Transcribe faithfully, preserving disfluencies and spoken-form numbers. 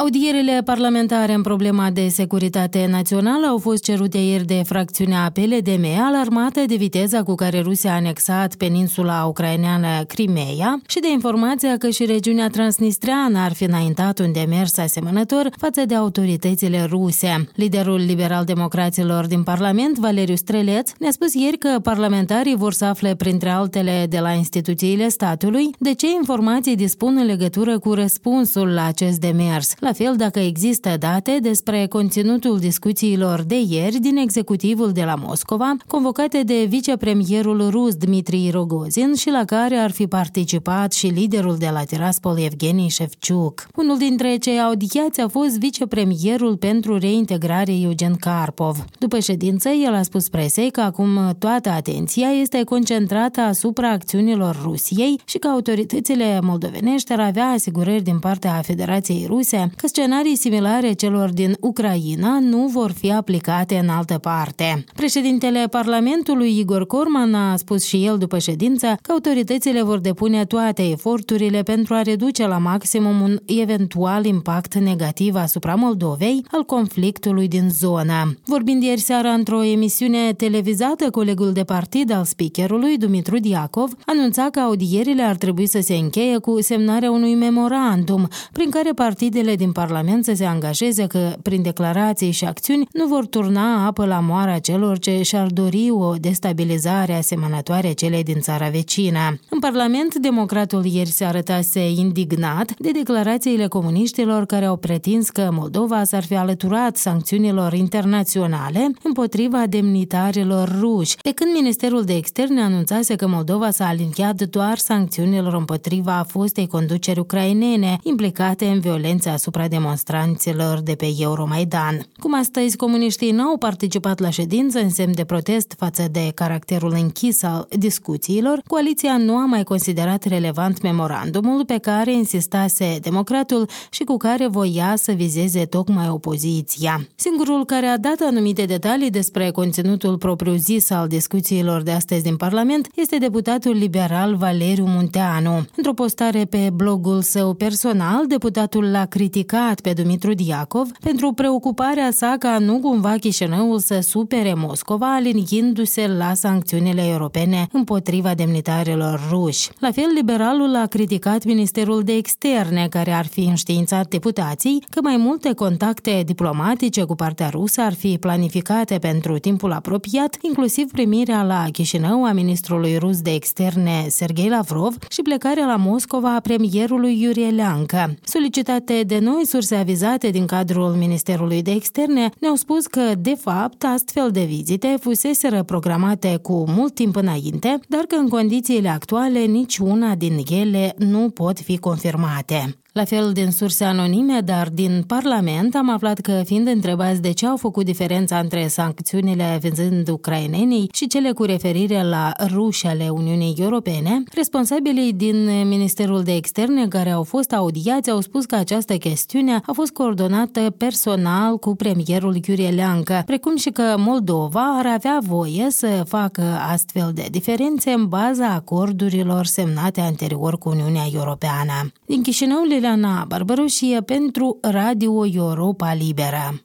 Audierile parlamentare în problema de securitate națională au fost cerute ieri de fracțiunea P L D M, alarmată de viteza cu care Rusia a anexat peninsula ucraineană Crimeea și de informația că și regiunea transnistreană ar fi înaintat un demers asemănător față de autoritățile ruse. Liderul liberal-democraților din Parlament, Valeriu Streleț, ne-a spus ieri că parlamentarii vor să afle, printre altele, de la instituțiile statului, de ce informații dispun în legătură cu răspunsul la acest demers. La fel, dacă există date despre conținutul discuțiilor de ieri din executivul de la Moscova, convocate de vicepremierul rus Dmitry Rogozin și la care ar fi participat și liderul de la Tiraspol Evgeni Shevchuk. Unul dintre cei audiați a fost vicepremierul pentru reintegrare Eugen Karpov. După ședință, el a spus presei că acum toată atenția este concentrată asupra acțiunilor Rusiei și că autoritățile moldovenești ar avea asigurări din partea Federației Ruse că scenarii similare celor din Ucraina nu vor fi aplicate în altă parte. Președintele Parlamentului, Igor Corman, a spus și el după ședință că autoritățile vor depune toate eforturile pentru a reduce la maximum un eventual impact negativ asupra Moldovei al conflictului din zonă. Vorbind ieri seara într-o emisiune televizată, colegul de partid al speakerului, Dumitru Diacov, anunța că audierile ar trebui să se încheie cu semnarea unui memorandum prin care partidele din Parlament să se angajeze că, prin declarații și acțiuni, nu vor turna apă la moara celor ce și-ar dori o destabilizare asemănătoare celei din țara vecină. În Parlament, democratul ieri se arătase indignat de declarațiile comuniștilor care au pretins că Moldova s-ar fi alăturat sancțiunilor internaționale împotriva demnitarilor ruși, pe când Ministerul de Externe anunțase că Moldova s-a aliniat doar sancțiunilor împotriva fostei conduceri ucrainene implicate în violențe asupra demonstranților de pe Euromaidan. Cum astăzi comuniștii n-au participat la ședință în semn de protest față de caracterul închis al discuțiilor, coaliția nu a mai considerat relevant memorandumul pe care insistase democratul și cu care voia să vizeze tocmai opoziția. Singurul care a dat anumite detalii despre conținutul propriu-zis al discuțiilor de astăzi din Parlament este deputatul liberal Valeriu Munteanu. Într-o postare pe blogul său personal, deputatul l-a criticat pe Dumitru Diacov pentru preocuparea sa ca nu cumva Chișinăul să supere Moscova aliniindu-se la sancțiunile europene împotriva demnitarilor ruși. La fel, liberalul a criticat Ministerul de Externe, care ar fi înștiințat deputații că mai multe contacte diplomatice cu partea rusă ar fi planificate pentru timpul apropiat, inclusiv primirea la Chișinău a ministrului rus de externe Sergei Lavrov și plecarea la Moscova a premierului Iurie Leancă. Solicitate de noi, surse avizate din cadrul Ministerului de Externe ne-au spus că, de fapt, astfel de vizite fuseseră programate cu mult timp înainte, dar că în condițiile actuale niciuna din ele nu pot fi confirmate. La fel, din surse anonime, dar din Parlament, am aflat că, fiind întrebați de ce au făcut diferența între sancțiunile vizând ucrainenii și cele cu referire la ruși ale Uniunii Europene, responsabilii din Ministerul de Externe care au fost audiați au spus că această chestiune a fost coordonată personal cu premierul Iurie Leancă, precum și că Moldova ar avea voie să facă astfel de diferențe în baza acordurilor semnate anterior cu Uniunea Europeană. Din Chișinău, Liliana Barbaroșie pentru Radio Europa Liberă.